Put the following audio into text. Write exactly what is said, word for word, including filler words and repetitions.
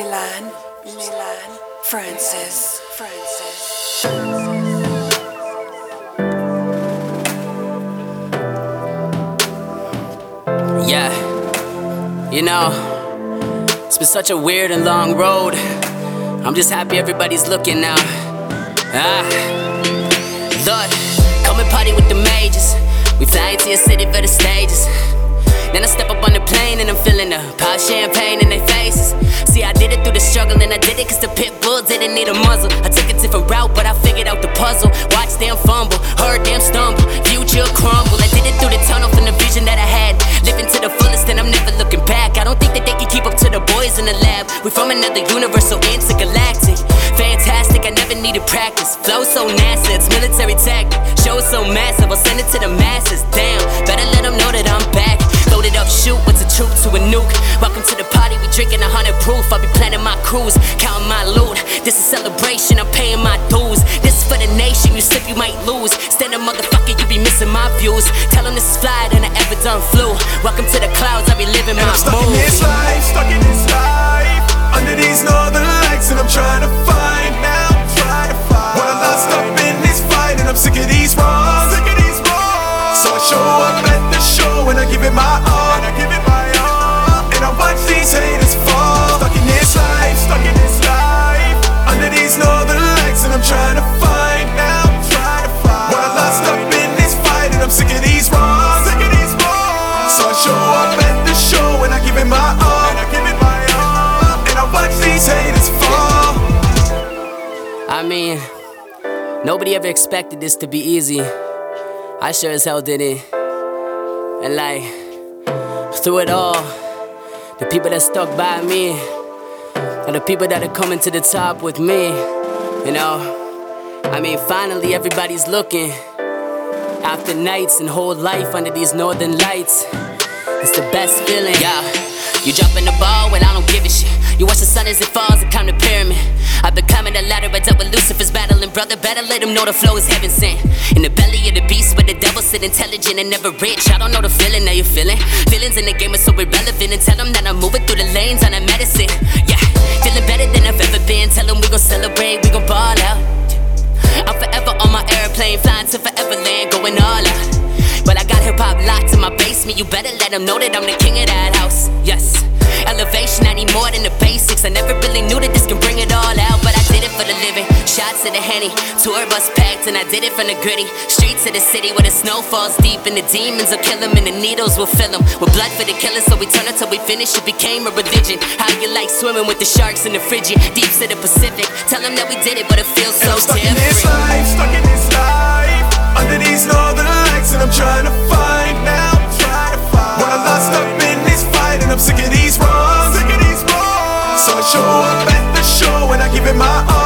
Milan, Milan, Francis, Francis. Yeah, you know, it's been such a weird and long road. I'm just happy everybody's looking now. Ah, Lord, come and party with the majors. We fly into your city for the stages. Then I step up on the plane and I'm feeling the pop champagne in their faces. See, I did it through the struggle and I did it cause the pit bull didn't need a muzzle. I took a different route but I figured out the puzzle. Watch them fumble, heard them stumble, future crumble. I did it through the tunnel from the vision that I had. Living to the fullest and I'm never looking back. I don't think that they can keep up to the boys in the lab. We from another universe so intergalactic. Fantastic, I never needed practice. Flow so NASA, it's military tactic. Show so massive, I'll send it to the masses. Damn, better let them know that I'm back. Loaded up, shoot, what's a troop to a nuke? Welcome to the party, we drinking a hundred proof. I'll be planning my cruise, counting my loot. This is celebration, I'm paying my dues. This is for the nation, you slip, you might lose. Stand up, motherfucker, you be missing my views. Tell them this is flyer than I ever done flew. Welcome to the clouds, I be living and my I'm stuck mood. in this life, stuck in this life, under these northern lights, and I'm trying to find now, trying to find what I lost up in this fight, and I'm sick of these wrongs, sick of these wrongs. So I show up at the show and I give it my all, and I give it my all, and I watch these haters fall. Stuck in this life, stuck in this life, under these northern lights, and I'm trying to find now, trying to find what I lost up in this fight, and I'm sick of these wrongs, sick of these wrongs. So I show up at the show and I give it my all, and I give it my all, and I watch these haters fall. I mean, nobody ever expected this to be easy. I sure as hell did it. And like, through it all, the people that stuck by me are the people that are coming to the top with me. You know, I mean, finally everybody's looking. After nights and whole life under these northern lights, it's the best feeling. Yeah, you jump in the ball when I don't give a shit. You watch the sun as it falls and climb the pyramid. I've been climbing the ladder, I dealt with Lucifer's battling. Brother, better let him know the flow is heaven sent. In the belly of the beast where the devil sit intelligent and never rich. I don't know the feeling that you're feeling. Feelings in the game are so irrelevant. And tell them that I'm moving through the lanes on a medicine. Yeah, feeling better than I've ever been. Tell them we gon' celebrate, we gon' ball out. I'm forever on my airplane, flying to forever land, going all out. But I got hip-hop locked in my basement. You better let them know that I'm the king of that house. Yes, elevation, I need more than the basics. I never really knew that this can bring it all out, but I did it for the living. Shots of the Henny, tour bus packed, and I did it from the gritty streets of the city where the snow falls deep and the demons will kill them and the needles will fill them with blood for the killers. So we turn until we finish. It became a religion. How you like swimming with the sharks in the frigid deeps of the Pacific? Tell them that we did it, but it feels so stuck different. in this life, stuck in this life, under these northern lights, and I'm trying to find now, trying to find what I lost up in this fight, and I'm sick of these wrongs, sick of these wrongs. So I show up at the show and I give it my all.